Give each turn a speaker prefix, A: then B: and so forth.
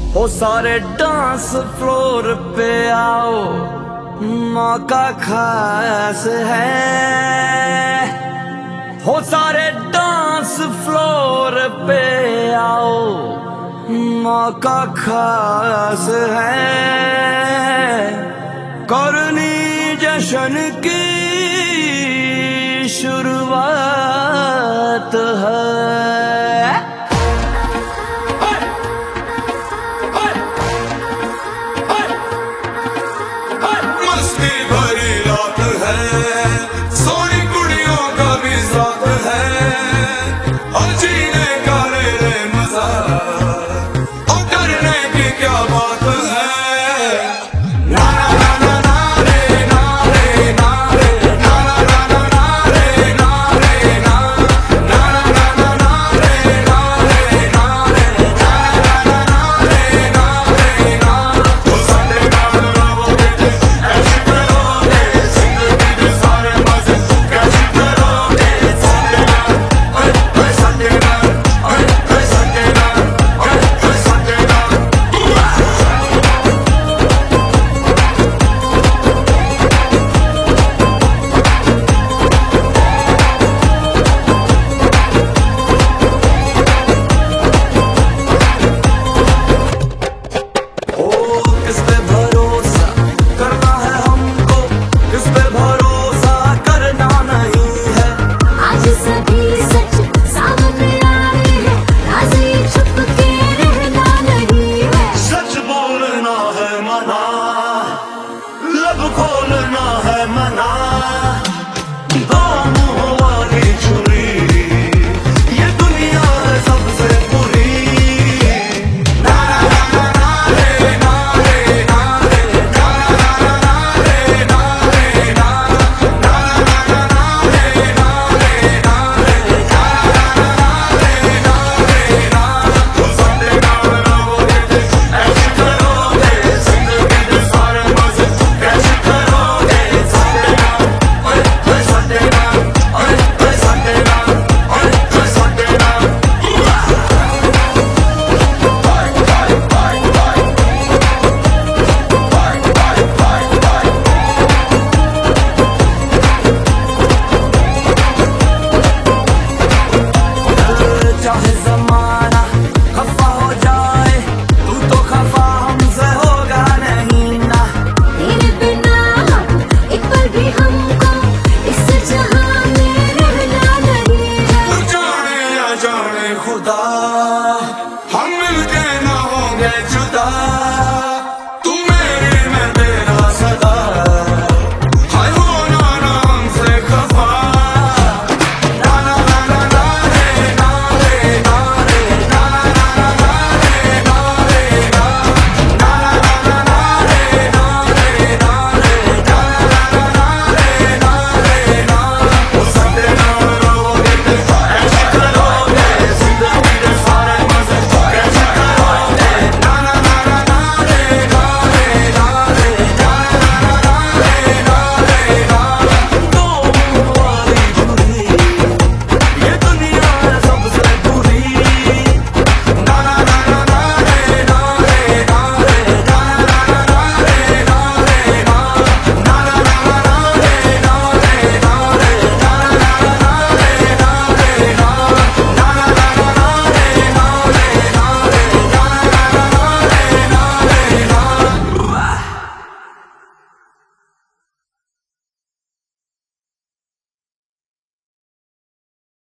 A: हो सारे dance floor पे आओ, मौका खास है। हो सारे डांस फ्लोर पे आओ, मौका खास है। करनी जश्न की शुरुआत है। खोलना है मना, दो मुंह वाली छुरी, ये दुनिया है सबसे बुरी। ना ना ना ना रे ना रे ना रे ना ना ना रे ना रे ना ना ना ना रे ना रे ना रे ना ना रे ना रे ना। तो साडे नाल रहोगे ऐश करोगे, जिंदगी दे सारे मजे कैश करोगे। साडे नाल ओए ओए साडे नाल ओए ओए साडे नाल ओए ओए साडे नाल। Bye bye bye bye bye bye bye bye. चाहे जमाना खफा हो जाए, तू तो खफा हमसे होगा नहीं ना।
B: तेरे बिना एक पल भी हमको इस जहां में रहना नहीं है।
A: जाने या जाने खुदा, हम मिलके ना होंगे जुदा।